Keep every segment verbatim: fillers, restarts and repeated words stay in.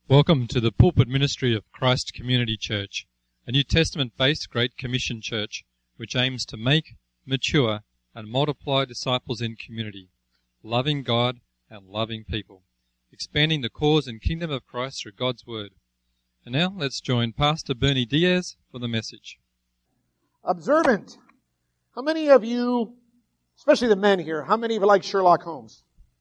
Welcome to the pulpit ministry of Christ Community Church, a New Testament-based Great Commission church which aims to make, mature, and multiply disciples in community, loving God and loving people, expanding the cause and kingdom of Christ through God's Word. And now let's join Pastor Bernie Diaz for the message. Observant. How many of you, especially the men here, how many of you like Sherlock Holmes?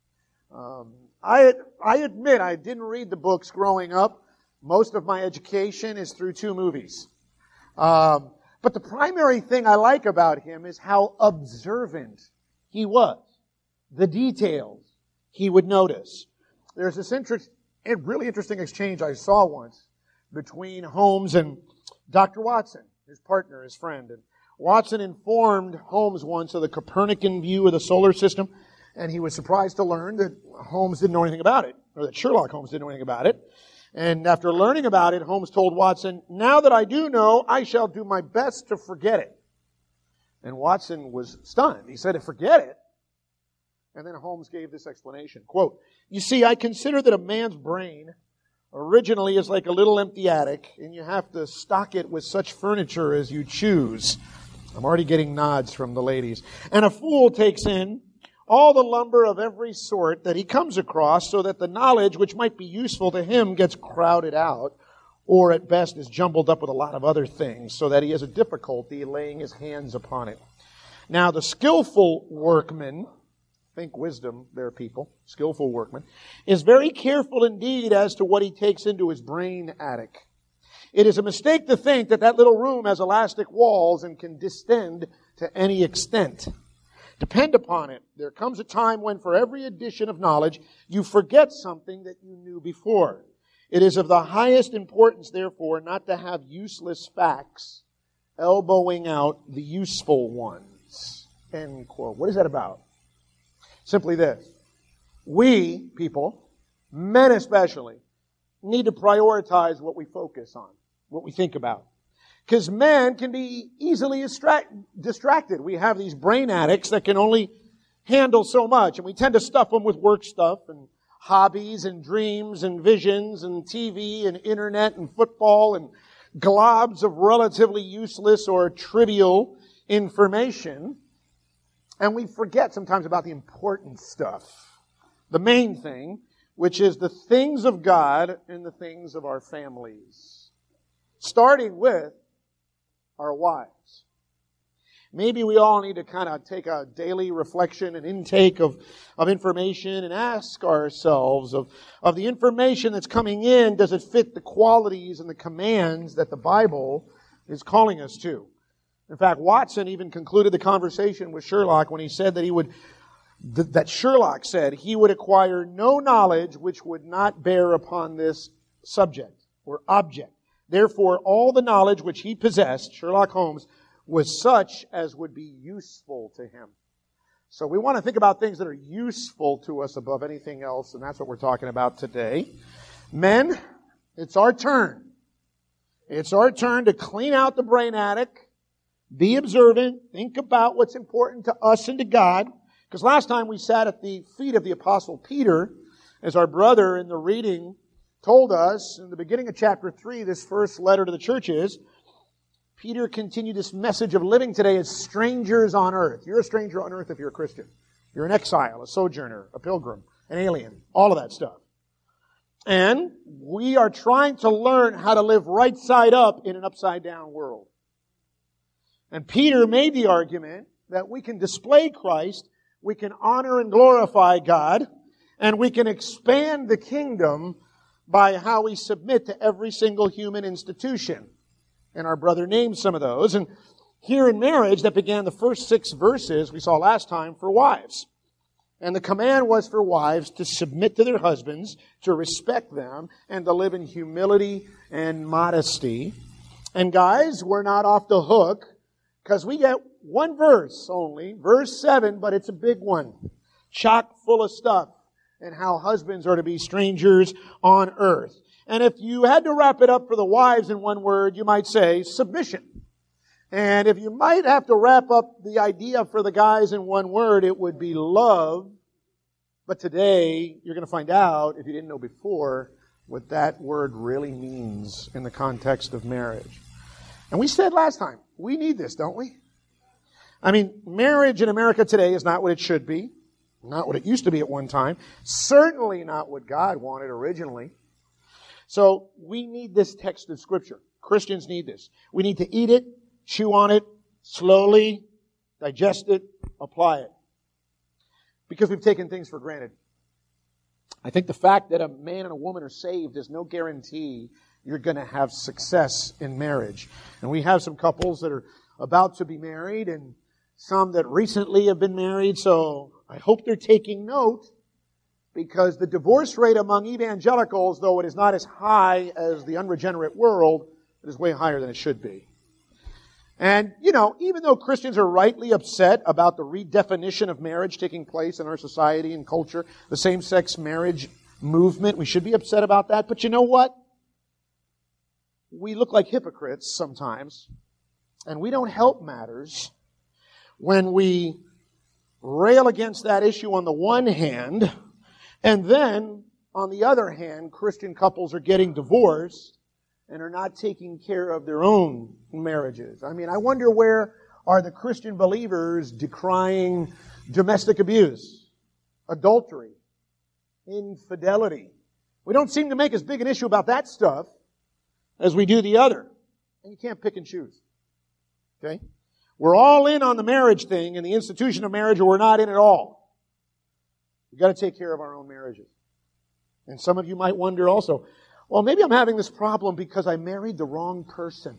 Um, I I admit I didn't read the books growing up. Most of my education is through two movies. Um, but the primary thing I like about him is how observant he was. The details he would notice. There's this interest, a really interesting exchange I saw once between Holmes and Doctor Watson, his partner, his friend. And Watson informed Holmes once of the Copernican view of the solar system, and he was surprised to learn that Holmes didn't know anything about it, or that Sherlock Holmes didn't know anything about it. And after learning about it, Holmes told Watson, "Now that I do know, I shall do my best to forget it." And Watson was stunned. He said, "To forget it?" And then Holmes gave this explanation. Quote, "You see, I consider that a man's brain originally is like a little empty attic, and you have to stock it with such furniture as you choose." I'm already getting nods from the ladies. "And a fool takes in all the lumber of every sort that he comes across, so that the knowledge which might be useful to him gets crowded out, or at best is jumbled up with a lot of other things, so that he has a difficulty laying his hands upon it. Now the skillful workman," think wisdom there, people, skillful workman, "is very careful indeed as to what he takes into his brain attic. It is a mistake to think that that little room has elastic walls and can distend to any extent. Depend upon it, there comes a time when for every addition of knowledge, you forget something that you knew before. It is of the highest importance, therefore, not to have useless facts elbowing out the useful ones." End quote. What is that about? Simply this. We, people, men especially, need to prioritize what we focus on, what we think about. Because men can be easily distracted. We have these brain addicts that can only handle so much, and we tend to stuff them with work stuff and hobbies and dreams and visions and T V and internet and football and globs of relatively useless or trivial information. And we forget sometimes about the important stuff, the main thing, which is the things of God and the things of our families. Starting with our wives. Maybe we all need to kind of take a daily reflection and intake of, of information and ask ourselves of, of the information that's coming in, does it fit the qualities and the commands that the Bible is calling us to? In fact, Watson even concluded the conversation with Sherlock when he said that he would, th- that Sherlock said he would acquire no knowledge which would not bear upon this subject or object. Therefore, all the knowledge which he possessed, Sherlock Holmes, was such as would be useful to him. So we want to think about things that are useful to us above anything else, and that's what we're talking about today. Men, it's our turn. It's our turn to clean out the brain attic, be observant, think about what's important to us and to God. Because last time we sat at the feet of the Apostle Peter, as our brother in the reading told us in the beginning of chapter three, this first letter to the churches, Peter continued this message of living today as strangers on earth. You're a stranger on earth if you're a Christian. You're an exile, a sojourner, a pilgrim, an alien, all of that stuff. And we are trying to learn how to live right side up in an upside down world. And Peter made the argument that we can display Christ, we can honor and glorify God, and we can expand the kingdom by how we submit to every single human institution. And our brother named some of those. And here in marriage, that began the first six verses we saw last time for wives. And the command was for wives to submit to their husbands, to respect them, and to live in humility and modesty. And guys, we're not off the hook, because we get one verse only, verse seven, but it's a big one. Chock full of stuff. And how husbands are to be strangers on earth. And if you had to wrap it up for the wives in one word, you might say submission. And if you might have to wrap up the idea for the guys in one word, it would be love. But today, you're going to find out, if you didn't know before, what that word really means in the context of marriage. And we said last time, we need this, don't we? I mean, marriage in America today is not what it should be, not what it used to be at one time, certainly not what God wanted originally. So we need this text of Scripture. Christians need this. We need to eat it, chew on it, slowly digest it, apply it. Because we've taken things for granted. I think the fact that a man and a woman are saved is no guarantee you're going to have success in marriage. And we have some couples that are about to be married and some that recently have been married, so I hope they're taking note, because the divorce rate among evangelicals, though it is not as high as the unregenerate world, it is way higher than it should be. And, you know, even though Christians are rightly upset about the redefinition of marriage taking place in our society and culture, the same-sex marriage movement, we should be upset about that. But you know what? We look like hypocrites sometimes, and we don't help matters when we rail against that issue on the one hand, and then, on the other hand, Christian couples are getting divorced and are not taking care of their own marriages. I mean, I wonder, where are the Christian believers decrying domestic abuse, adultery, infidelity? We don't seem to make as big an issue about that stuff as we do the other. And you can't pick and choose. Okay? We're all in on the marriage thing and the institution of marriage, or we're not in at all. We've got to take care of our own marriages. And some of you might wonder also, well, maybe I'm having this problem because I married the wrong person.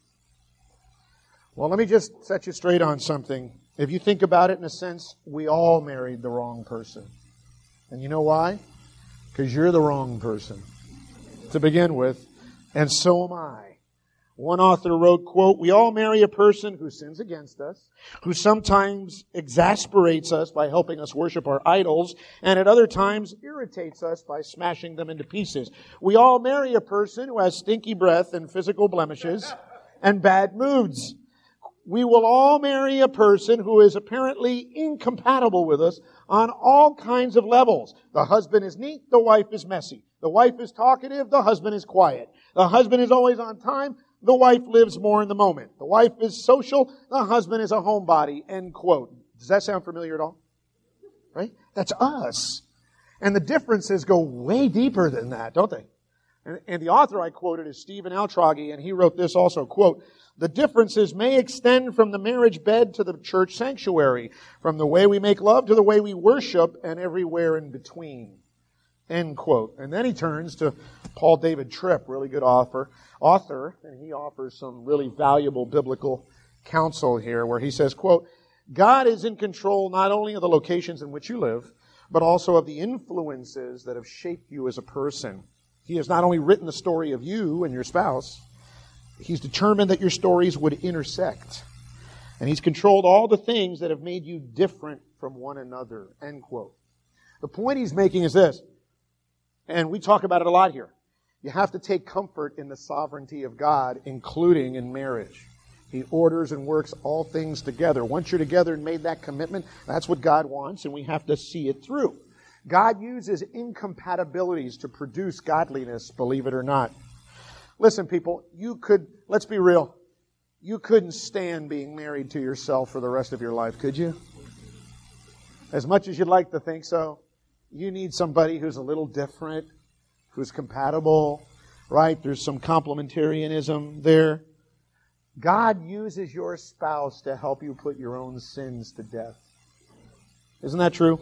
Well, let me just set you straight on something. If you think about it, in a sense, we all married the wrong person. And you know why? Because you're the wrong person to begin with, and so am I. One author wrote, quote, "We all marry a person who sins against us, who sometimes exasperates us by helping us worship our idols, and at other times irritates us by smashing them into pieces. We all marry a person who has stinky breath and physical blemishes and bad moods. We will all marry a person who is apparently incompatible with us on all kinds of levels. The husband is neat, the wife is messy. The wife is talkative, the husband is quiet. The husband is always on time, the wife lives more in the moment. The wife is social, the husband is a homebody," end quote. Does that sound familiar at all? Right? That's us. And the differences go way deeper than that, don't they? And, and the author I quoted is Stephen Altrogge, and he wrote this also, quote, "The differences may extend from the marriage bed to the church sanctuary, from the way we make love to the way we worship, and everywhere in between." End quote. And then he turns to Paul David Tripp, really good author, author, and he offers some really valuable biblical counsel here, where he says, quote, "God is in control not only of the locations in which you live, but also of the influences that have shaped you as a person. He has not only written the story of you and your spouse, He's determined that your stories would intersect. And He's controlled all the things that have made you different from one another." End quote. The point he's making is this, and we talk about it a lot here. You have to take comfort in the sovereignty of God, including in marriage. He orders and works all things together. Once you're together and made that commitment, that's what God wants, and we have to see it through. God uses incompatibilities to produce godliness, believe it or not. Listen, people, you could, let's be real, you couldn't stand being married to yourself for the rest of your life, could you? As much as you'd like to think so, you need somebody who's a little different, who's compatible, right? There's some complementarianism there. God uses your spouse to help you put your own sins to death. Isn't that true?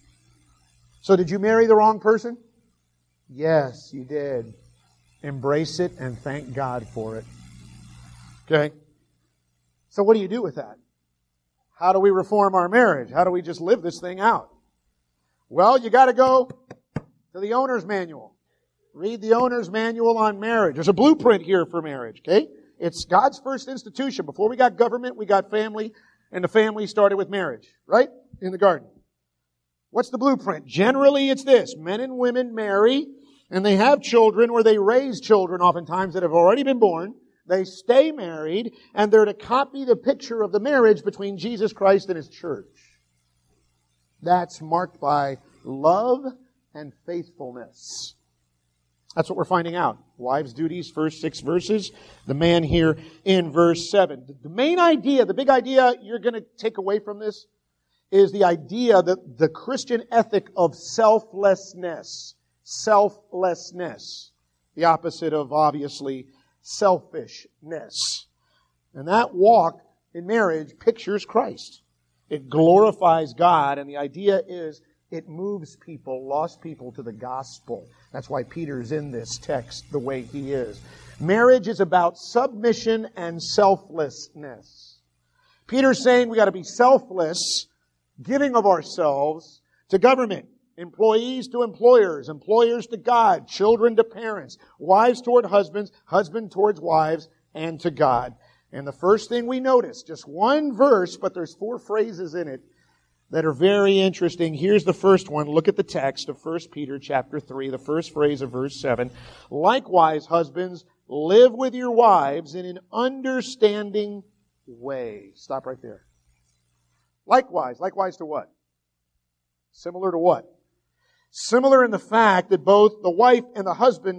So did you marry the wrong person? Yes, you did. Embrace it and thank God for it. Okay? So what do you do with that? How do we reform our marriage? How do we just live this thing out? Well, you got to go to the owner's manual. Read the owner's manual on marriage. There's a blueprint here for marriage, okay? It's God's first institution. Before we got government, we got family, and the family started with marriage, right? In the garden. What's the blueprint? Generally, it's this. Men and women marry, and they have children, or they raise children oftentimes that have already been born. They stay married, and they're to copy the picture of the marriage between Jesus Christ and His church. That's marked by love and faithfulness. That's what we're finding out. Wives' duties, first six verses. The man here in verse seven. The main idea, the big idea you're going to take away from this is the idea that the Christian ethic of selflessness. Selflessness. The opposite of, obviously, selfishness. And that walk in marriage pictures Christ. It glorifies God, and the idea is it moves people, lost people, to the gospel. That's why Peter's in this text the way he is. Marriage is about submission and selflessness. Peter's saying we got to be selfless, giving of ourselves to government, employees to employers, employers to God, children to parents, wives toward husbands, husband towards wives, and to God. And the first thing we notice, just one verse, but there's four phrases in it that are very interesting. Here's the first one. Look at the text of First Peter chapter three, the first phrase of verse seven. Likewise, husbands, live with your wives in an understanding way. Stop right there. Likewise. Likewise to what? Similar to what? Similar in the fact that both the wife and the husband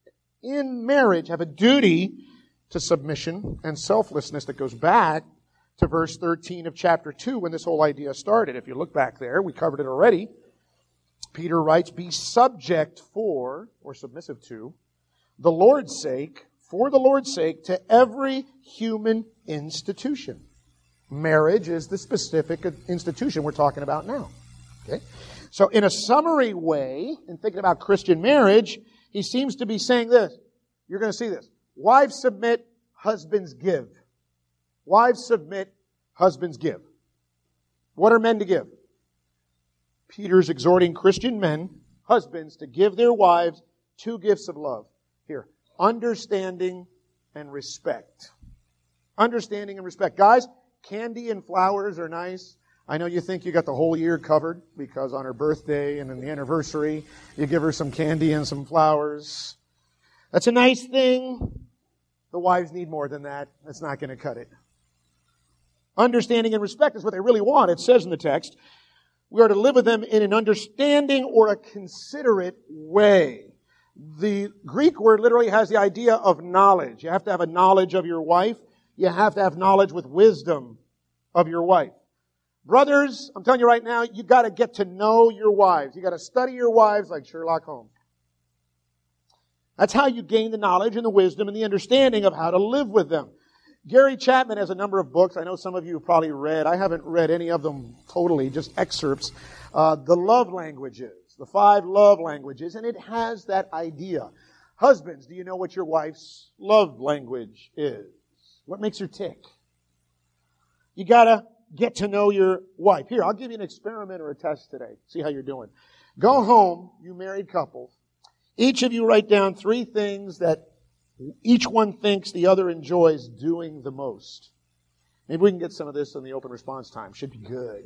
in marriage have a duty to submission and selflessness that goes back to verse thirteen of chapter two when this whole idea started. If you look back there, we covered it already. Peter writes, be subject for, or submissive to, the Lord's sake, for the Lord's sake, to every human institution. Marriage is the specific institution we're talking about now. Okay? So in a summary way, in thinking about Christian marriage, he seems to be saying this. You're going to see this. Wives submit, husbands give. Wives submit, husbands give. What are men to give? Peter's exhorting Christian men, husbands, to give their wives two gifts of love. Here, understanding and respect. Understanding and respect. Guys, candy and flowers are nice. I know you think you got the whole year covered because on her birthday and on the anniversary, you give her some candy and some flowers. That's a nice thing. The wives need more than that. That's not going to cut it. Understanding and respect is what they really want. It says in the text, we are to live with them in an understanding or a considerate way. The Greek word literally has the idea of knowledge. You have to have a knowledge of your wife. You have to have knowledge with wisdom of your wife. Brothers, I'm telling you right now, you got to get to know your wives. You got to study your wives like Sherlock Holmes. That's how you gain the knowledge and the wisdom and the understanding of how to live with them. Gary Chapman has a number of books. I know some of you have probably read. I haven't read any of them totally, just excerpts. Uh, the love languages, the five love languages, and it has that idea. Husbands, do you know what your wife's love language is? What makes her tick? You gotta get to know your wife. Here, I'll give you an experiment or a test today. See how you're doing. Go home, you married couples. Each of you write down three things that each one thinks the other enjoys doing the most. Maybe we can get some of this in the open response time. Should be good.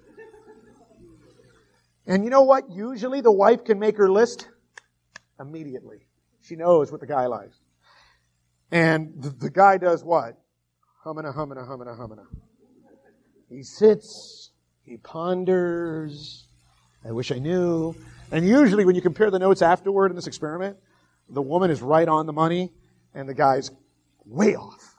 And you know what? Usually the wife can make her list immediately. She knows what the guy likes. And the, the guy does what? Hummina, hummina, hummina, hummina. He sits, he ponders, I wish I knew. And usually when you compare the notes afterward in this experiment, the woman is right on the money and the guy's way off.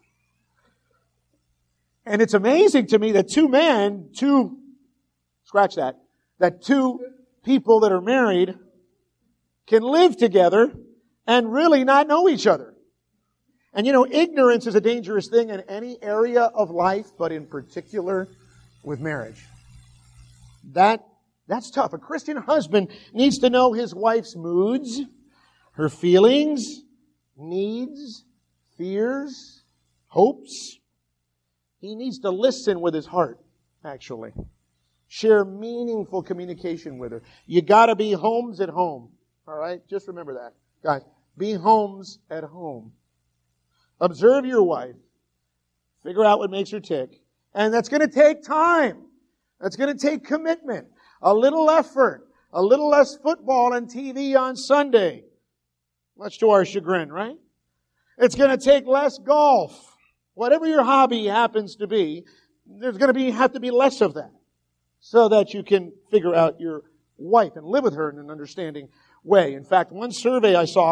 And it's amazing to me that two men, two, scratch that, that two people that are married can live together and really not know each other. And you know, ignorance is a dangerous thing in any area of life, but in particular with marriage. That, that's tough. A Christian husband needs to know his wife's moods, her feelings, needs, fears, hopes. He needs to listen with his heart, actually. Share meaningful communication with her. You gotta be homes at home. All right? Just remember that. Guys, be homes at home. Observe your wife. Figure out what makes her tick. And that's going to take time. That's going to take commitment. A little effort. A little less football and T V on Sunday. Much to our chagrin, right? It's going to take less golf. Whatever your hobby happens to be, there's going to be have to be less of that so that you can figure out your wife and live with her in an understanding way. In fact, one survey I saw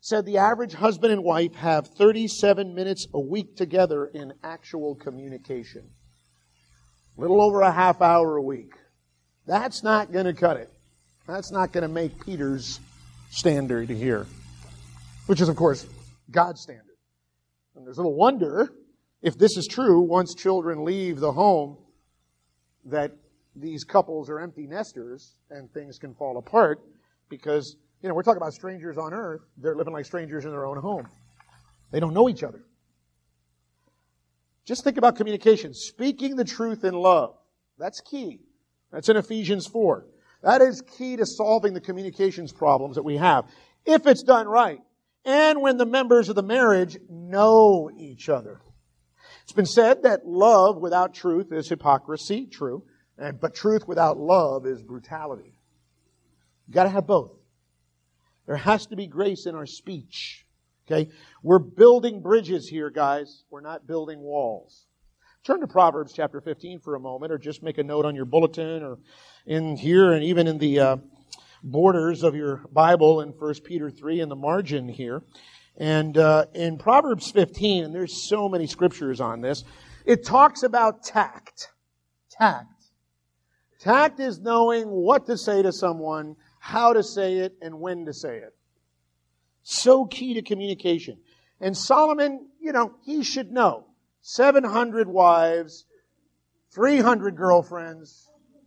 said the average husband and wife have thirty-seven minutes a week together in actual communication. A little over a half hour a week. That's not going to cut it. That's not going to make Peter's standard here, which is, of course, God's standard. And there's little wonder, if this is true, once children leave the home, that these couples are empty nesters and things can fall apart because, you know, we're talking about strangers on earth. They're living like strangers in their own home. They don't know each other. Just think about communication. Speaking the truth in love. That's key. That's in Ephesians four. That is key to solving the communications problems that we have. If it's done right. And when the members of the marriage know each other. It's been said that love without truth is hypocrisy. True. And, but truth without love is brutality. You've got to have both. There has to be grace in our speech. Okay? We're building bridges here, guys. We're not building walls. Turn to Proverbs chapter fifteen for a moment, or just make a note on your bulletin, or in here, and even in the uh, borders of your Bible in First Peter three in the margin here. And uh, in Proverbs fifteen, and there's so many scriptures on this, it talks about tact. Tact. Tact is knowing what to say to someone, how to say it, and when to say it. So key to communication. And Solomon, you know, he should know. seven hundred wives, three hundred girlfriends.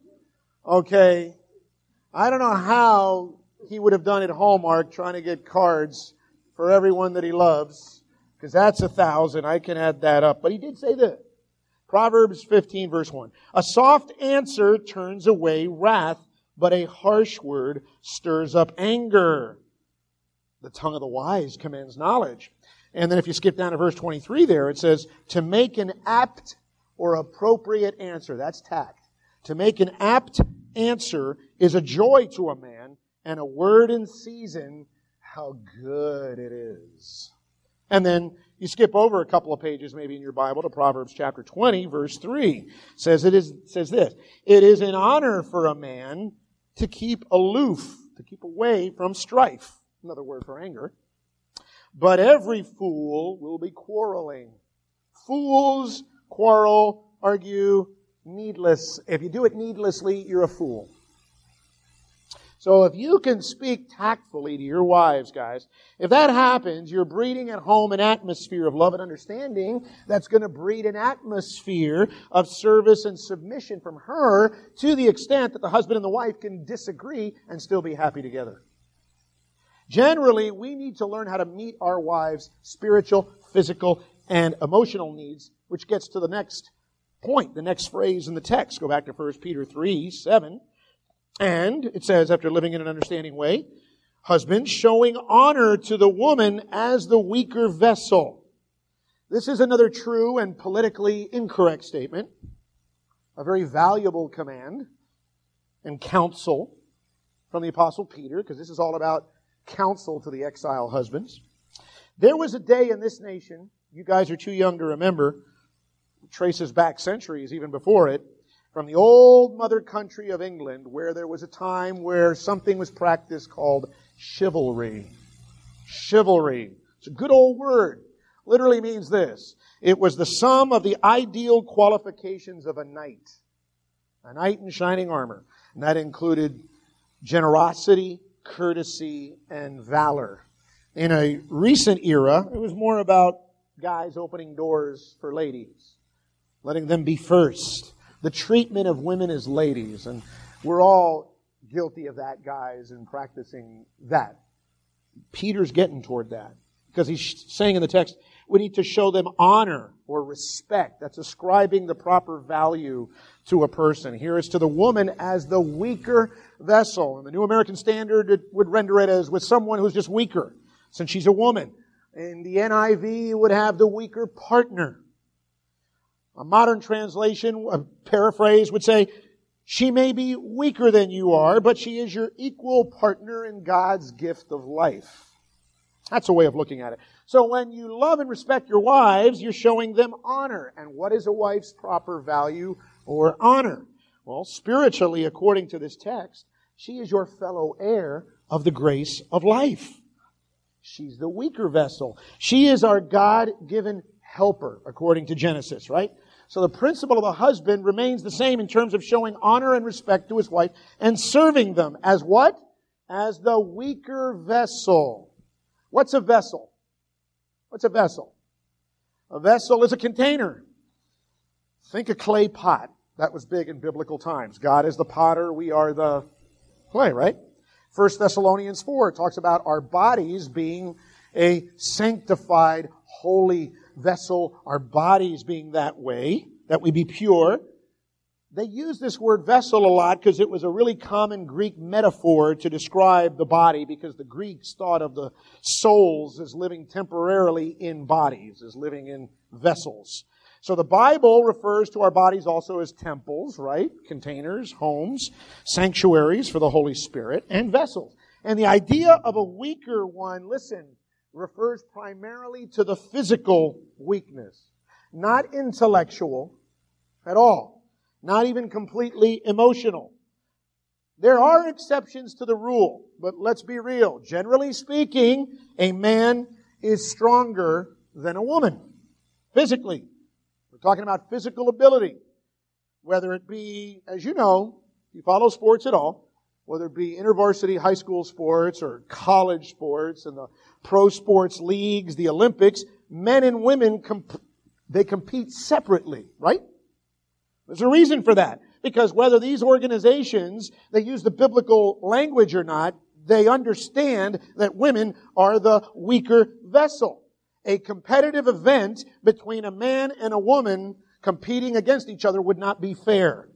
Okay. I don't know how he would have done at Hallmark trying to get cards for everyone that he loves, because that's a thousand. I can add that up. But he did say this. Proverbs fifteen verse one. A soft answer turns away wrath, but a harsh word stirs up anger. The tongue of the wise commands knowledge. And then if you skip down to verse twenty-three there, it says, to make an apt or appropriate answer. That's tact. To make an apt answer is a joy to a man, and a word in season, how good it is. And then you skip over a couple of pages maybe in your Bible to Proverbs chapter twenty, verse three. It says it is, says this, it is an honor for a man to keep aloof, to keep away from strife. Another word for anger. But every fool will be quarreling. Fools quarrel, argue, needless. If you do it needlessly, you're a fool. So if you can speak tactfully to your wives, guys, if that happens, you're breeding at home an atmosphere of love and understanding that's going to breed an atmosphere of service and submission from her to the extent that the husband and the wife can disagree and still be happy together. Generally, we need to learn how to meet our wives' spiritual, physical, and emotional needs, which gets to the next point, the next phrase in the text. Go back to First Peter three, seven. And it says, after living in an understanding way, husbands, showing honor to the woman as the weaker vessel. This is another true and politically incorrect statement. A very valuable command and counsel from the Apostle Peter, because this is all about counsel to the exile husbands. There was a day in this nation, you guys are too young to remember, traces back centuries even before it, from the old mother country of England, where there was a time where something was practiced called chivalry. Chivalry. It's a good old word. Literally means this. It was the sum of the ideal qualifications of a knight. A knight in shining armor. And that included generosity, courtesy, and valor. In a recent era, it was more about guys opening doors for ladies, letting them be first. The treatment of women as ladies, and we're all guilty of that, guys, and practicing that. Peter's getting toward that, because he's saying in the text, we need to show them honor or respect. That's ascribing the proper value to a person. Here is to the woman as the weaker vessel. And the New American Standard, it would render it as with someone who's just weaker, since she's a woman. In the N I V, it would have the weaker partner. A modern translation, a paraphrase would say, she may be weaker than you are, but she is your equal partner in God's gift of life. That's a way of looking at it. So when you love and respect your wives, you're showing them honor. And what is a wife's proper value or honor? Well, spiritually, according to this text, she is your fellow heir of the grace of life. She's the weaker vessel. She is our God-given helper, according to Genesis, right? So the principle of a husband remains the same in terms of showing honor and respect to his wife and serving them as what? As the weaker vessel. What's a vessel? What's a vessel? A vessel is a container. Think a clay pot. That was big in biblical times. God is the potter, we are the clay, right? First Thessalonians four talks about our bodies being a sanctified, holy vessel, our bodies being that way, that we be pure. They use this word vessel a lot because it was a really common Greek metaphor to describe the body, because the Greeks thought of the souls as living temporarily in bodies, as living in vessels. So the Bible refers to our bodies also as temples, right? Containers, homes, sanctuaries for the Holy Spirit, and vessels. And the idea of a weaker one, listen, refers primarily to the physical weakness, not intellectual at all, not even completely emotional. There are exceptions to the rule, but let's be real. Generally speaking, a man is stronger than a woman, physically. We're talking about physical ability, whether it be, as you know, you follow sports at all, whether it be intervarsity high school sports or college sports and the pro sports leagues, the Olympics, men and women, comp- they compete separately, right? There's a reason for that. Because whether these organizations, they use the biblical language or not, they understand that women are the weaker vessel. A competitive event between a man and a woman competing against each other would not be fair.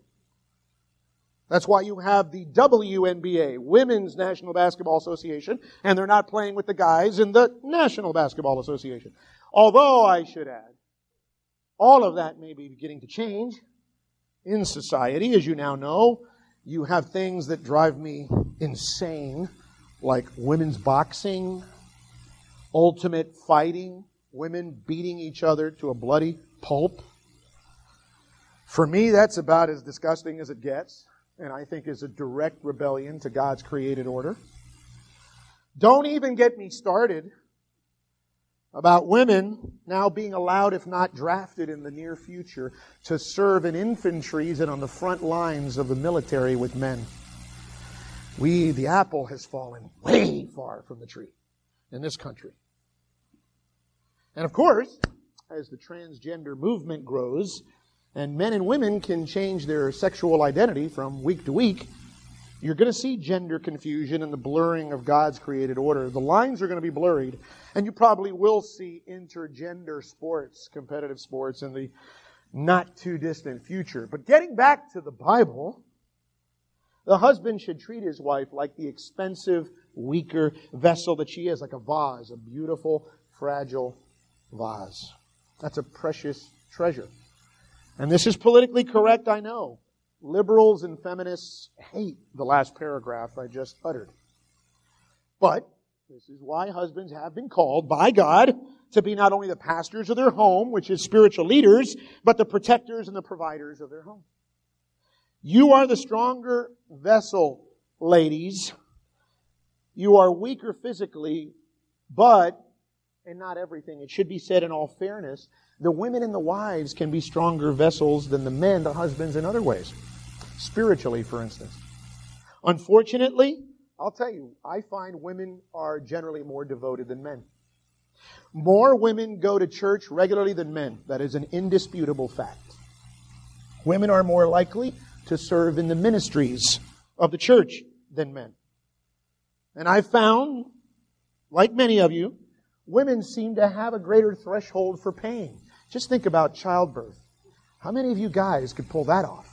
That's why you have the W N B A, Women's National Basketball Association, and they're not playing with the guys in the National Basketball Association. Although, I should add, all of that may be beginning to change in society. As you now know, you have things that drive me insane, like women's boxing, ultimate fighting, women beating each other to a bloody pulp. For me, that's about as disgusting as it gets, and I think is a direct rebellion to God's created order. Don't even get me started about women now being allowed, if not drafted in the near future, to serve in infantries and on the front lines of the military with men. We, the apple has fallen way far from the tree in this country. And of course, as the transgender movement grows, and men and women can change their sexual identity from week to week, you're going to see gender confusion and the blurring of God's created order. The lines are going to be blurred, and you probably will see intergender sports, competitive sports, in the not too distant future. But getting back to the Bible, the husband should treat his wife like the expensive, weaker vessel that she is, like a vase, a beautiful, fragile vase. That's a precious treasure. And this is politically correct, I know. Liberals and feminists hate the last paragraph I just uttered. But this is why husbands have been called by God to be not only the pastors of their home, which is spiritual leaders, but the protectors and the providers of their home. You are the stronger vessel, ladies. You are weaker physically, but, and not everything, it should be said in all fairness, the women and the wives can be stronger vessels than the men, the husbands, in other ways. Spiritually, for instance. Unfortunately, I'll tell you, I find women are generally more devoted than men. More women go to church regularly than men. That is an indisputable fact. Women are more likely to serve in the ministries of the church than men. And I've found, like many of you, women seem to have a greater threshold for pain. Just think about childbirth. How many of you guys could pull that off?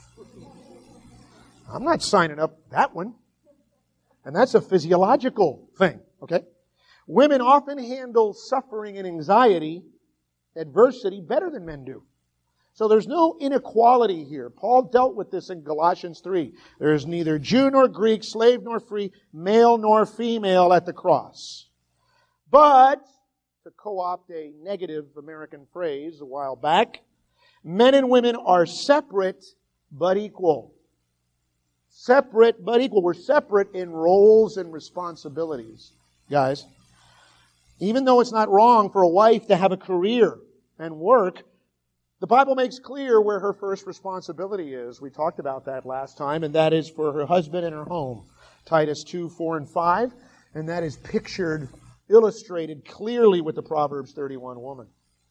I'm not signing up that one. And that's a physiological thing, okay? Women often handle suffering and anxiety, adversity, better than men do. So there's no inequality here. Paul dealt with this in Galatians three. There is neither Jew nor Greek, slave nor free, male nor female at the cross. But, to co-opt a negative American phrase a while back, men and women are separate but equal. Separate but equal. We're separate in roles and responsibilities. Guys, Even though it's not wrong for a wife to have a career and work, the Bible makes clear where her first responsibility is. We talked about that last time, and that is for her husband and her home. Titus two, four, and five. And that is pictured, illustrated clearly with the Proverbs thirty-one woman.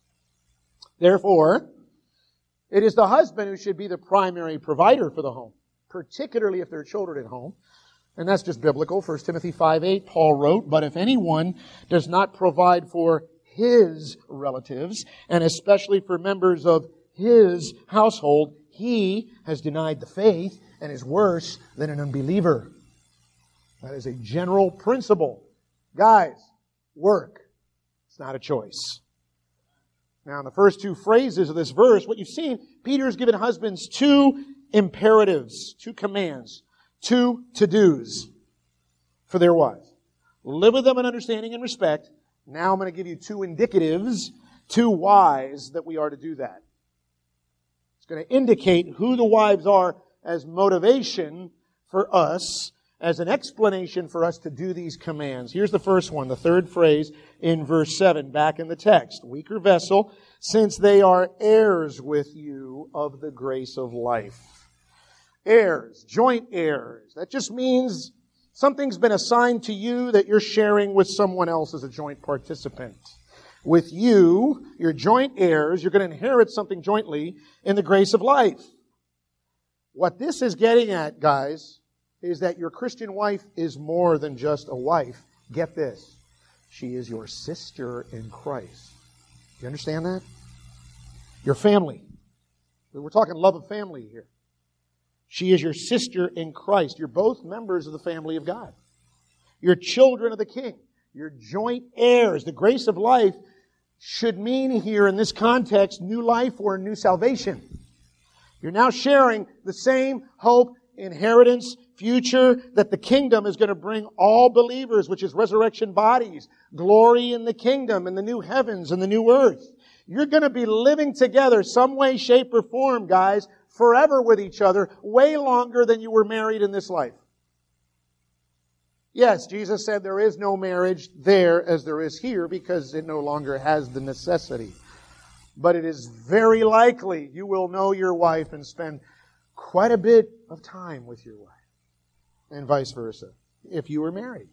Therefore, it is the husband who should be the primary provider for the home, particularly if there are children at home. And that's just biblical. First Timothy five, eight, Paul wrote, "But if anyone does not provide for his relatives, and especially for members of his household, he has denied the faith and is worse than an unbeliever." That is a general principle. Guys, work. It's not a choice. Now, in the first two phrases of this verse, what you've seen, Peter's given husbands two imperatives, two commands, two to-dos for their wives. Live with them in understanding and respect. Now I'm going to give you two indicatives, two whys that we are to do that. It's going to indicate who the wives are as motivation for us, as an explanation for us to do these commands. Here's the first one, the third phrase in verse seven, back in the text. Weaker vessel, since they are heirs with you of the grace of life. Heirs, joint heirs. That just means something's been assigned to you that you're sharing with someone else as a joint participant. With you, your joint heirs, you're going to inherit something jointly in the grace of life. What this is getting at, guys, is that your Christian wife is more than just a wife. Get this. She is your sister in Christ. You understand that? Your family. We're talking love of family here. She is your sister in Christ. You're both members of the family of God. You're children of the King. You're joint heirs. The grace of life should mean here in this context new life or new salvation. You're now sharing the same hope, inheritance, future that the kingdom is going to bring all believers, which is resurrection bodies, glory in the kingdom, and the new heavens and the new earth. You're going to be living together some way, shape, or form, guys, forever with each other, way longer than you were married in this life. Yes, Jesus said there is no marriage there as there is here because it no longer has the necessity. But it is very likely you will know your wife and spend quite a bit of time with your wife. And vice versa, if you were married.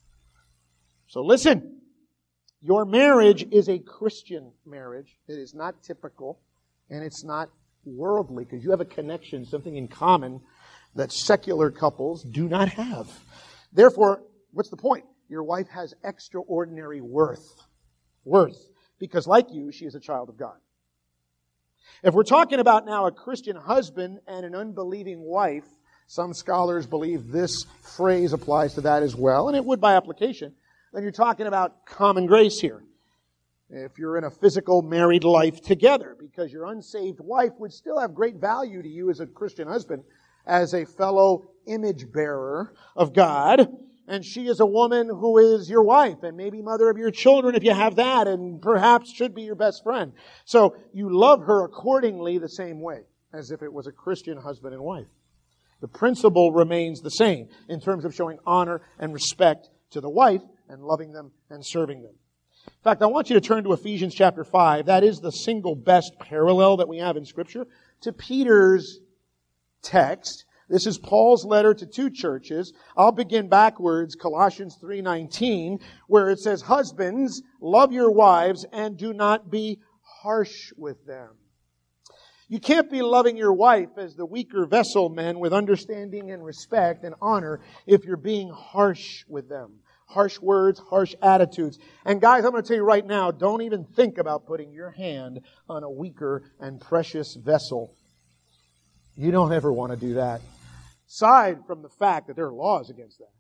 So listen, your marriage is a Christian marriage. It is not typical, and it's not worldly, because you have a connection, something in common that secular couples do not have. Therefore, what's the point? Your wife has extraordinary worth. Worth. Because like you, she is a child of God. If we're talking about now a Christian husband and an unbelieving wife, some scholars believe this phrase applies to that as well, and it would by application. Then you're talking about common grace here. If you're in a physical married life together, because your unsaved wife would still have great value to you as a Christian husband, as a fellow image bearer of God, and she is a woman who is your wife and maybe mother of your children if you have that, and perhaps should be your best friend. So you love her accordingly the same way as if it was a Christian husband and wife. The principle remains the same in terms of showing honor and respect to the wife and loving them and serving them. In fact, I want you to turn to Ephesians chapter five. That is the single best parallel that we have in Scripture to Peter's text. This is Paul's letter to two churches. I'll begin backwards, Colossians three nineteen, where it says, "Husbands, love your wives and do not be harsh with them." You can't be loving your wife as the weaker vessel, men, with understanding and respect and honor if you're being harsh with them. Harsh words, harsh attitudes. And guys, I'm going to tell you right now, don't even think about putting your hand on a weaker and precious vessel. You don't ever want to do that. Aside from the fact that there are laws against that.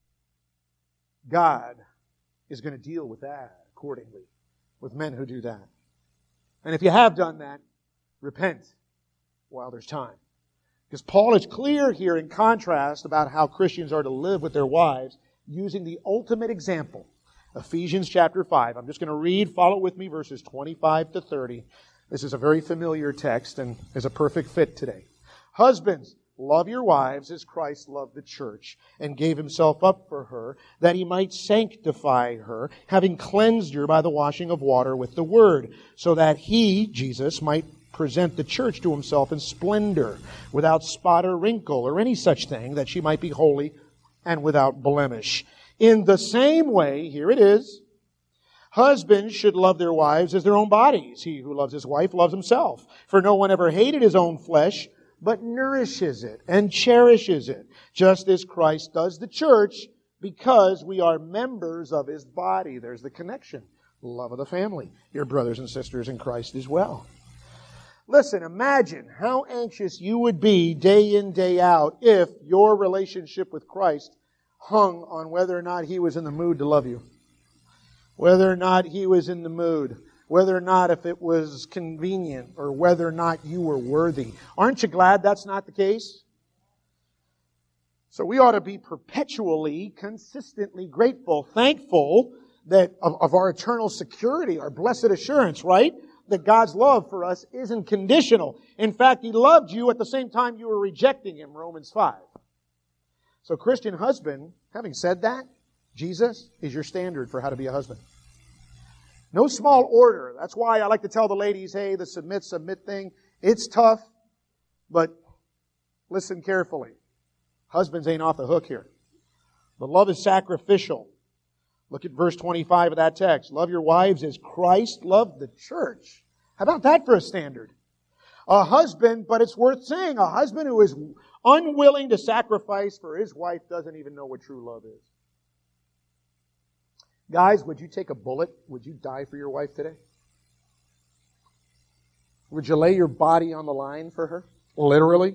God is going to deal with that accordingly, with men who do that. And if you have done that, repent while there's time. Because Paul is clear here in contrast about how Christians are to live with their wives using the ultimate example. Ephesians chapter five. I'm just going to read, follow with me, verses twenty-five to thirty. This is a very familiar text and is a perfect fit today. "Husbands, Love your wives as Christ loved the church and gave himself up for her, that he might sanctify her, having cleansed her by the washing of water with the word, so that he, Jesus, might present the church to himself in splendor, without spot or wrinkle or any such thing, that she might be holy and without blemish. In the same way, here it is, husbands should love their wives as their own bodies. He who loves his wife loves himself. For no one ever hated his own flesh, but nourishes it and cherishes it, just as Christ does the church, because we are members of his body. There's the connection. Love of the family. Your brothers and sisters in Christ as well. Listen, imagine how anxious you would be day in, day out if your relationship with Christ hung on whether or not he was in the mood to love you. Whether or not he was in the mood. Whether or not if it was convenient, or whether or not you were worthy. Aren't you glad that's not the case? So we ought to be perpetually, consistently grateful, thankful that of, of our eternal security, our blessed assurance, right? That God's love for us isn't conditional. In fact, He loved you at the same time you were rejecting Him, Romans five. So Christian husband, having said that, Jesus is your standard for how to be a husband. No small order. That's why I like to tell the ladies, hey, the submit, submit thing, it's tough, but listen carefully. Husbands ain't off the hook here. But love is sacrificial. Look at verse twenty-five of that text. Love your wives as Christ loved the church. How about that for a standard? A husband, but it's worth saying, a husband who is unwilling to sacrifice for his wife doesn't even know what true love is. Guys, would you take a bullet? Would you die for your wife today? Would you lay your body on the line for her? Literally.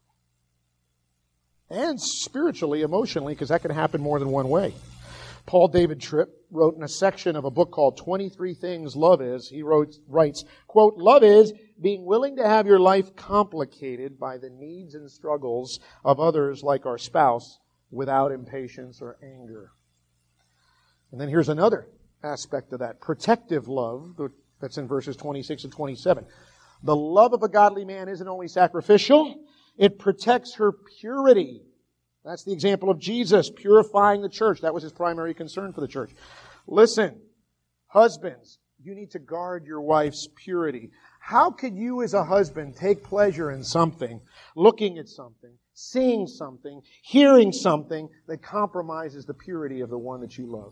And spiritually, emotionally, because that can happen more than one way. Paul David Tripp wrote in a section of a book called twenty-three Things Love Is, he wrote, writes, quote, love is being willing to have your life complicated by the needs and struggles of others like our spouse without impatience or anger. And then here's another aspect of that. Protective love, that's in verses twenty-six and twenty-seven. The love of a godly man isn't only sacrificial, it protects her purity. That's the example of Jesus purifying the church. That was His primary concern for the church. Listen, husbands, you need to guard your wife's purity. How could you as a husband take pleasure in something, looking at something, seeing something, hearing something that compromises the purity of the one that you love?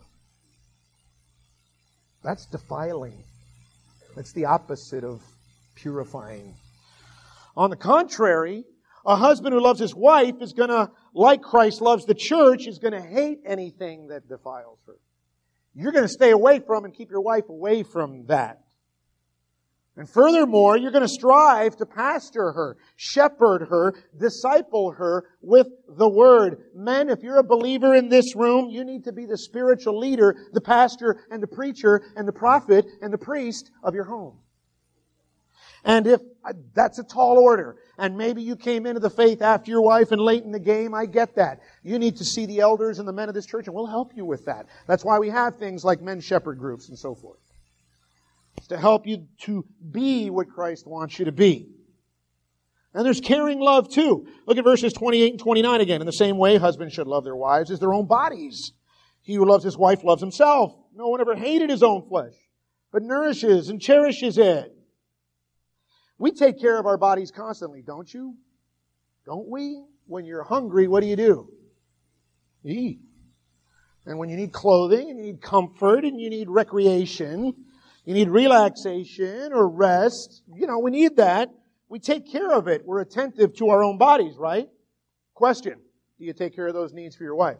That's defiling. That's the opposite of purifying. On the contrary, a husband who loves his wife is going to, like Christ loves the church, is going to hate anything that defiles her. You're going to stay away from and keep your wife away from that. And furthermore, you're going to strive to pastor her, shepherd her, disciple her with the Word. Men, if you're a believer in this room, you need to be the spiritual leader, the pastor and the preacher and the prophet and the priest of your home. And if that's a tall order, and maybe you came into the faith after your wife and late in the game, I get that. You need to see the elders and the men of this church, and we'll help you with that. That's why we have things like men's shepherd groups and so forth. It's to help you to be what Christ wants you to be. And there's caring love too. Look at verses twenty-eight and twenty-nine again. In the same way, husbands should love their wives as their own bodies. He who loves his wife loves himself. No one ever hated his own flesh, but nourishes and cherishes it. We take care of our bodies constantly, don't you? Don't we? When you're hungry, what do you do? You eat. And when you need clothing, and you need comfort, and you need recreation, you need relaxation or rest, you know, we need that. We take care of it. We're attentive to our own bodies, right? Question, do you take care of those needs for your wife?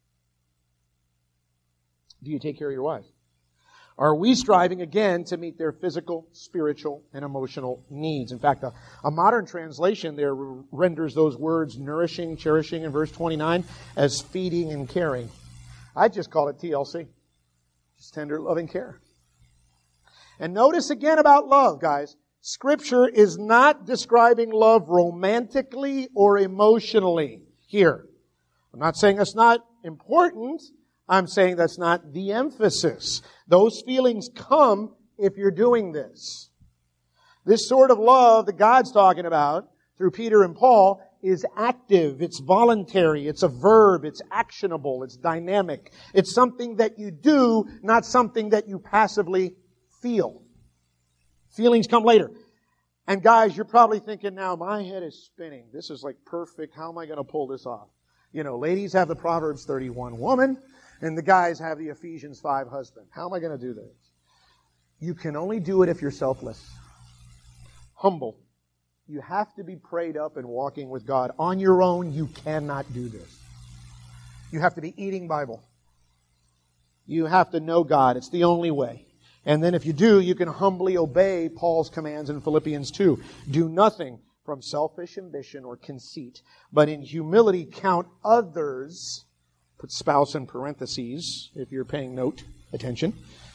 Do you take care of your wife? Are we striving again to meet their physical, spiritual, and emotional needs? In fact, a, a modern translation there renders those words nourishing, cherishing in verse twenty-nine as feeding and caring. I just call it T L C. Just tender, loving care. And notice again about love, guys. Scripture is not describing love romantically or emotionally here. I'm not saying that's not important. I'm saying that's not the emphasis. Those feelings come if you're doing this. This sort of love that God's talking about through Peter and Paul is active, it's voluntary, it's a verb, it's actionable, it's dynamic. It's something that you do, not something that you passively feel. Feelings come later. And guys, you're probably thinking now, my head is spinning. This is like perfect. How am I going to pull this off? You know, ladies have the Proverbs thirty-one woman, and the guys have the Ephesians five husband. How am I going to do this? You can only do it if you're selfless, humble. You have to be prayed up and walking with God. On your own, you cannot do this. You have to be eating Bible. You have to know God. It's the only way. And then if you do, you can humbly obey Paul's commands in Philippians two. Do nothing from selfish ambition or conceit, but in humility count others, put spouse in parentheses if you're paying note, attention,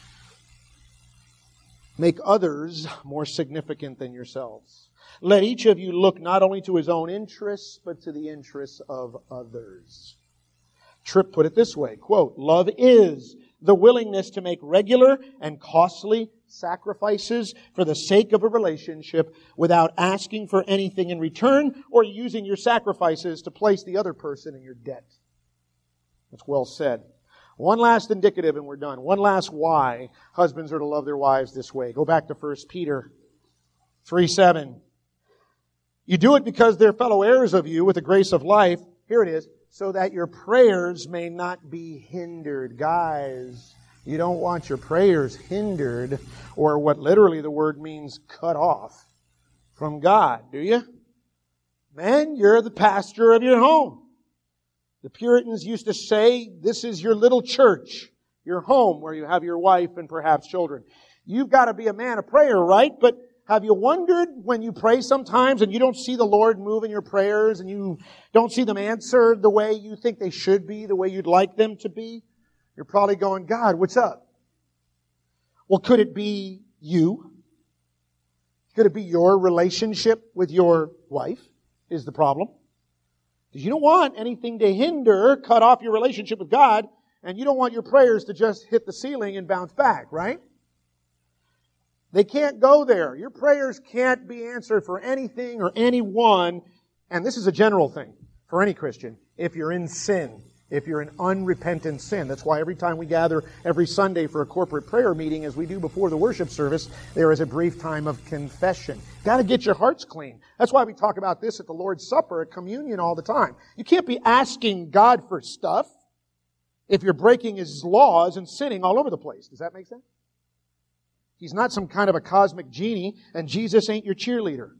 make others more significant than yourselves. Let each of you look not only to his own interests, but to the interests of others. Tripp put it this way, quote, love is the willingness to make regular and costly sacrifices for the sake of a relationship without asking for anything in return or using your sacrifices to place the other person in your debt. That's well said. One last indicative and we're done. One last why husbands are to love their wives this way. Go back to First Peter three seven. You do it because they're fellow heirs of you with the grace of life. Here it is. So that your prayers may not be hindered. Guys, you don't want your prayers hindered, or what literally the word means cut off from God, do you? Man, you're the pastor of your home. The Puritans used to say, this is your little church, your home where you have your wife and perhaps children. You've got to be a man of prayer, right? But have you wondered when you pray sometimes and you don't see the Lord move in your prayers and you don't see them answered the way you think they should be, the way you'd like them to be? You're probably going, God, what's up? Well, could it be you? Could it be your relationship with your wife is the problem? Because you don't want anything to hinder, cut off your relationship with God, and you don't want your prayers to just hit the ceiling and bounce back, right? They can't go there. Your prayers can't be answered for anything or anyone, and this is a general thing for any Christian, if you're in sin, if you're in unrepentant sin. That's why every time we gather every Sunday for a corporate prayer meeting, as we do before the worship service, there is a brief time of confession. Got to get your hearts clean. That's why we talk about this at the Lord's Supper, at communion all the time. You can't be asking God for stuff if you're breaking His laws and sinning all over the place. Does that make sense? He's not some kind of a cosmic genie, and Jesus ain't your cheerleader.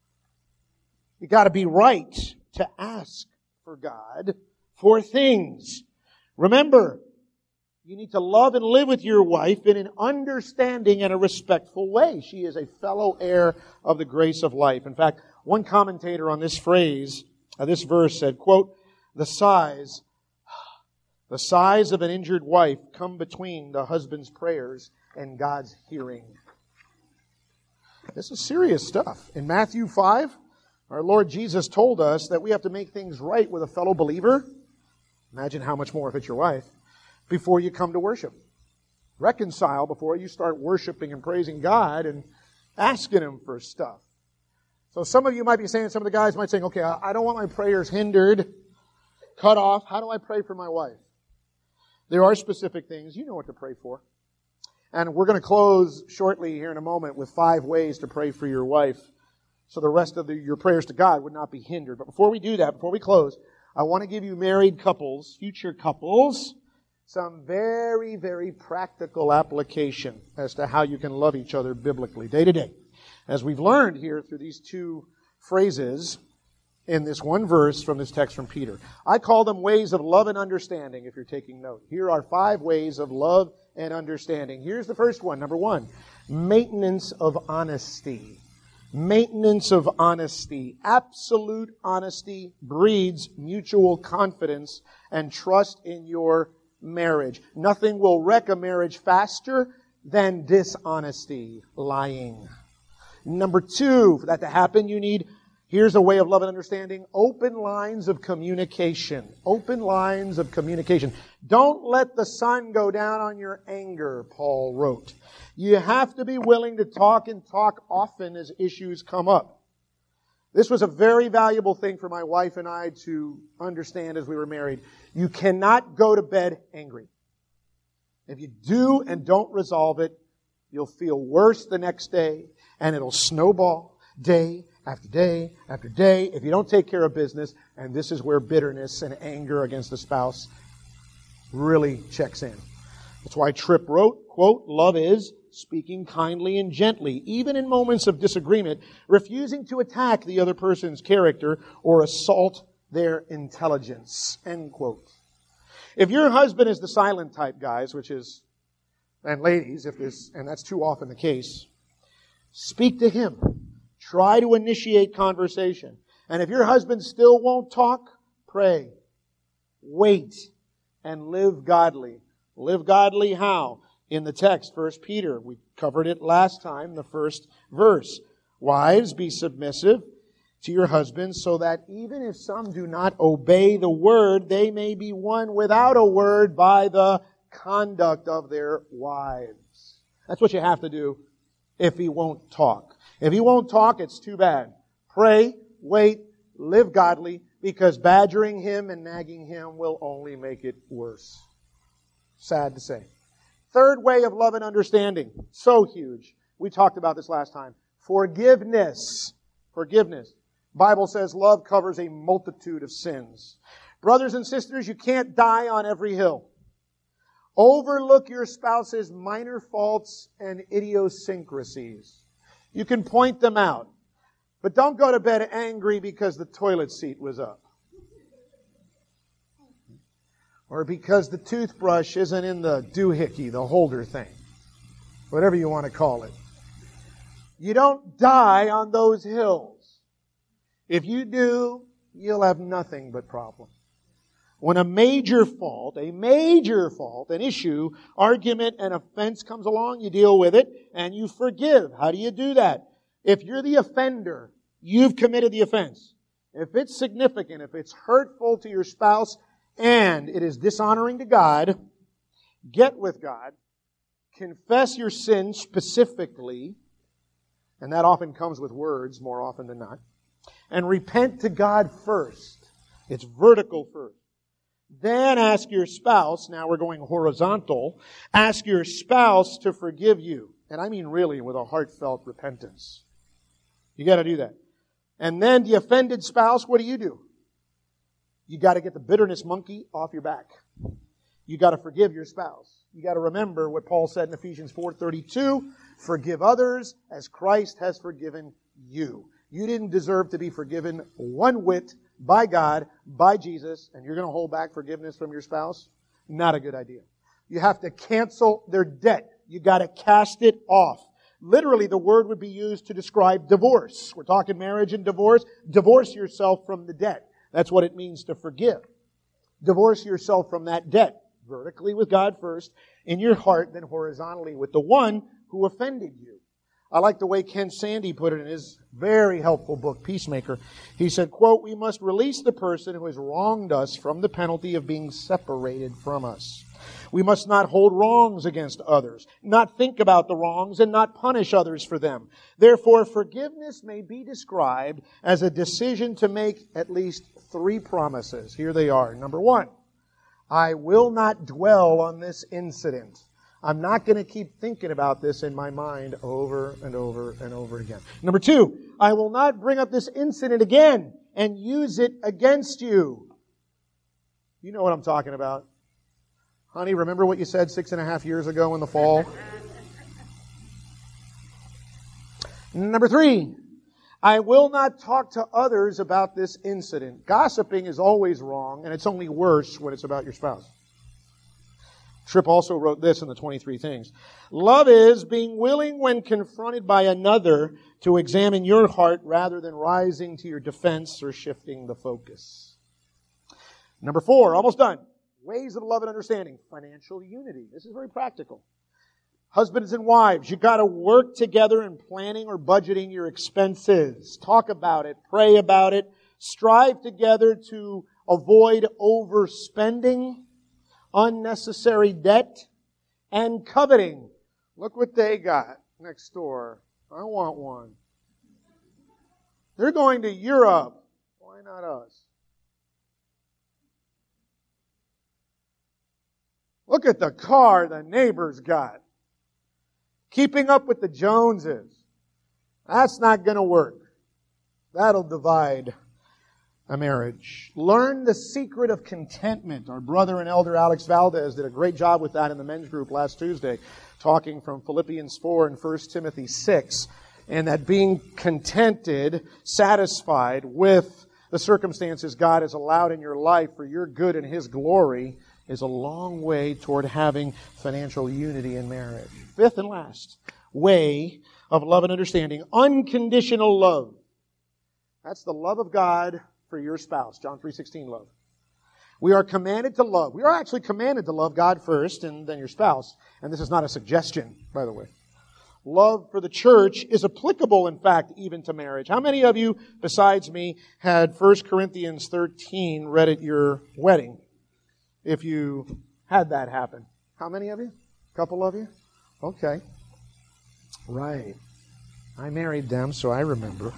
You got to be right to ask for God for things. Remember, you need to love and live with your wife in an understanding and a respectful way. She is a fellow heir of the grace of life. In fact, one commentator on this phrase, uh, this verse said, quote, the sighs, the sighs of an injured wife come between the husband's prayers and God's hearing. This is serious stuff. In Matthew five, our Lord Jesus told us that we have to make things right with a fellow believer. Imagine how much more if it's your wife. Before you come to worship. Reconcile before you start worshiping and praising God and asking Him for stuff. So some of you might be saying, some of the guys might be saying, okay, I don't want my prayers hindered, cut off. How do I pray for my wife? There are specific things. You know what to pray for. And we're going to close shortly here in a moment with five ways to pray for your wife so the rest of the, your prayers to God would not be hindered. But before we do that, before we close, I want to give you married couples, future couples, some very, very practical application as to how you can love each other biblically, day to day. As we've learned here through these two phrases in this one verse from this text from Peter. I call them ways of love and understanding, if you're taking note. Here are five ways of love and understanding. Here's the first one. Number one, maintenance of honesty. Maintenance of honesty. Absolute honesty breeds mutual confidence and trust in your marriage. Nothing will wreck a marriage faster than dishonesty, lying. Number two, for that to happen, you need, here's a way of love and understanding, open lines of communication. Open lines of communication. Don't let the sun go down on your anger, Paul wrote. You have to be willing to talk and talk often as issues come up. This was a very valuable thing for my wife and I to understand as we were married. You cannot go to bed angry. If you do and don't resolve it, you'll feel worse the next day, and it'll snowball day after day after day if you don't take care of business, and this is where bitterness and anger against the spouse really checks in. That's why Tripp wrote, quote, "Love is speaking kindly and gently, even in moments of disagreement, refusing to attack the other person's character or assault their intelligence," end quote. If your husband is the silent type, guys, which is, and ladies, if this, and that's too often the case, speak to him. Try to initiate conversation. And if your husband still won't talk, pray. Wait and live godly. Live godly how? In the text, First Peter. We covered it last time, the first verse. Wives, be submissive to your husbands, so that even if some do not obey the word, they may be won without a word by the conduct of their wives. That's what you have to do if he won't talk. If he won't talk, it's too bad. Pray, wait, live godly, because badgering him and nagging him will only make it worse. Sad to say. Third way of love and understanding. So huge. We talked about this last time. Forgiveness. Forgiveness. Bible says love covers a multitude of sins. Brothers and sisters, you can't die on every hill. Overlook your spouse's minor faults and idiosyncrasies. You can point them out. But don't go to bed angry because the toilet seat was up. Or because the toothbrush isn't in the doohickey, the holder thing. Whatever you want to call it. You don't die on those hills. If you do, you'll have nothing but problems. When a major fault, a major fault, an issue, argument, an offense comes along, you deal with it and you forgive. How do you do that? If you're the offender, you've committed the offense. If it's significant, if it's hurtful to your spouse, and it is dishonoring to God, get with God, confess your sin specifically, and that often comes with words more often than not, and repent to God first. It's vertical first. Then ask your spouse, now we're going horizontal, ask your spouse to forgive you. And I mean really with a heartfelt repentance. You got to do that. And then the offended spouse, what do you do? You got to get the bitterness monkey off your back. You got to forgive your spouse. You got to remember what Paul said in Ephesians four thirty-two, forgive others as Christ has forgiven you. You didn't deserve to be forgiven one whit by God, by Jesus, and you're going to hold back forgiveness from your spouse? Not a good idea. You have to cancel their debt. You got to cast it off. Literally, the word would be used to describe divorce. We're talking marriage and divorce. Divorce yourself from the debt. That's what it means to forgive. Divorce yourself from that debt. Vertically with God first, in your heart, then horizontally with the one who offended you. I like the way Ken Sande put it in his very helpful book, Peacemaker. He said, quote, "We must release the person who has wronged us from the penalty of being separated from us. We must not hold wrongs against others, not think about the wrongs, and not punish others for them. Therefore, forgiveness may be described as a decision to make at least three promises. Here they are. Number one, I will not dwell on this incident. I'm not going to keep thinking about this in my mind over and over and over again. Number two, I will not bring up this incident again and use it against you." You know what I'm talking about. Honey, remember what you said six and a half years ago in the fall? Number three, I will not talk to others about this incident. Gossiping is always wrong, and it's only worse when it's about your spouse. Tripp also wrote this in the twenty-three things. Love is being willing when confronted by another to examine your heart rather than rising to your defense or shifting the focus. Number four, almost done. Ways of love and understanding. Financial unity. This is very practical. Husbands and wives, you got to work together in planning or budgeting your expenses. Talk about it. Pray about it. Strive together to avoid overspending, unnecessary debt, and coveting. Look what they got next door. I want one. They're going to Europe. Why not us? Look at the car the neighbor's got. Keeping up with the Joneses. That's not going to work. That'll divide a marriage. Learn the secret of contentment. Our brother and elder Alex Valdez did a great job with that in the men's group last Tuesday, talking from Philippians four and First Timothy six, and that being contented, satisfied with the circumstances God has allowed in your life for your good and His glory is a long way toward having financial unity in marriage. Fifth and last way of love and understanding, unconditional love. That's the love of God for your spouse. John three sixteen love. We are commanded to love. We are actually commanded to love God first and then your spouse. And this is not a suggestion, by the way. Love for the church is applicable, in fact, even to marriage. How many of you, besides me, had First Corinthians thirteen read at your wedding? If you had that happen. How many of you? A couple of you? Okay. Right. I married them, so I remember.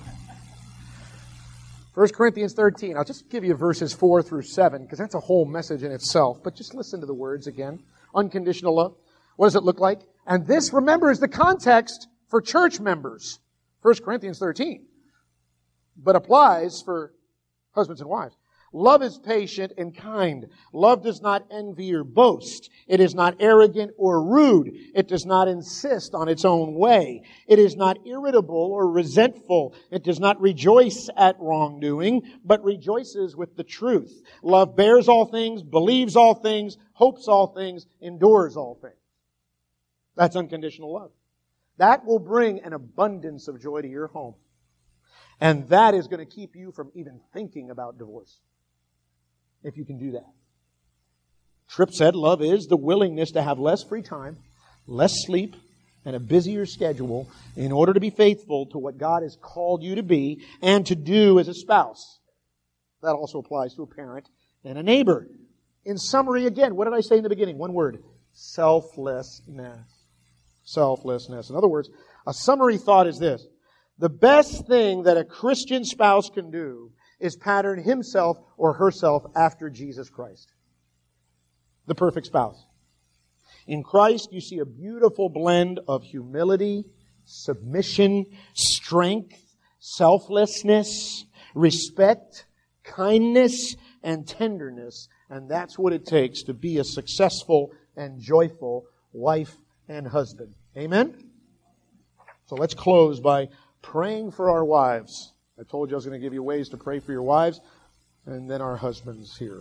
First Corinthians thirteen. I'll just give you verses four through seven, because that's a whole message in itself. But just listen to the words again. Unconditional love. What does it look like? And this, remember, is the context for church members. First Corinthians thirteen. But applies for husbands and wives. Love is patient and kind. Love does not envy or boast. It is not arrogant or rude. It does not insist on its own way. It is not irritable or resentful. It does not rejoice at wrongdoing, but rejoices with the truth. Love bears all things, believes all things, hopes all things, endures all things. That's unconditional love. That will bring an abundance of joy to your home. And that is going to keep you from even thinking about divorce. If you can do that. Tripp said love is the willingness to have less free time, less sleep, and a busier schedule in order to be faithful to what God has called you to be and to do as a spouse. That also applies to a parent and a neighbor. In summary, again, what did I say in the beginning? One word. Selflessness. Selflessness. In other words, a summary thought is this. The best thing that a Christian spouse can do is pattern himself or herself after Jesus Christ. The perfect spouse. In Christ, you see a beautiful blend of humility, submission, strength, selflessness, respect, kindness, and tenderness. And that's what it takes to be a successful and joyful wife and husband. Amen? So let's close by praying for our wives. I told you I was going to give you ways to pray for your wives and then our husbands here.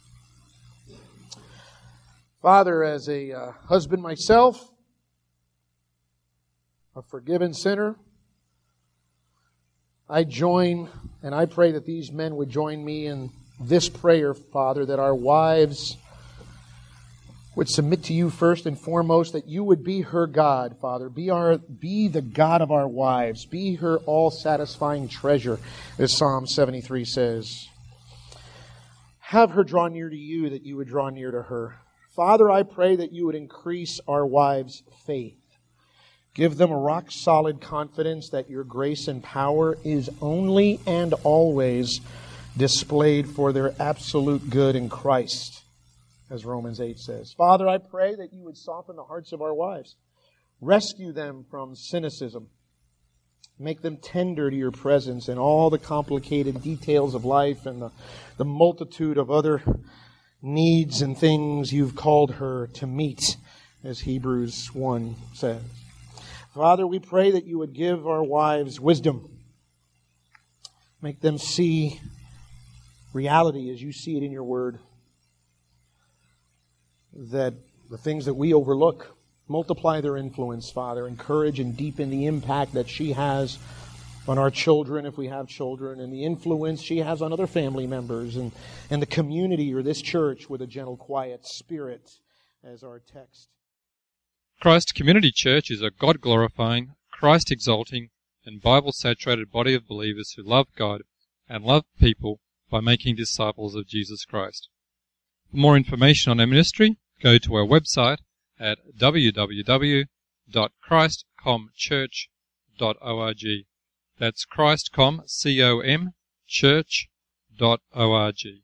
Father, as a uh, husband myself, a forgiven sinner, I join and I pray that these men would join me in this prayer, Father, that our wives would submit to you first and foremost, that you would be her God, Father. Be our, be the God of our wives. Be her all-satisfying treasure, as Psalm seventy-three says. Have her draw near to you, that you would draw near to her. Father, I pray that you would increase our wives' faith. Give them a rock-solid confidence that your grace and power is only and always displayed for their absolute good in Christ, as Romans eight says. Father, I pray that you would soften the hearts of our wives. Rescue them from cynicism. Make them tender to your presence in all the complicated details of life and the, the multitude of other needs and things you've called her to meet, as Hebrews one says. Father, we pray that you would give our wives wisdom. Make them see reality as you see it in your word. That the things that we overlook, multiply their influence, Father. Encourage and deepen the impact that she has on our children, if we have children, and the influence she has on other family members, and, and the community or this church with a gentle, quiet spirit, as our text. Christ Community Church is a God-glorifying, Christ-exalting, and Bible-saturated body of believers who love God and love people by making disciples of Jesus Christ. For more information on our ministry, go to our website at w w w dot christ com church dot org. That's Christcom, C O M, church dot org.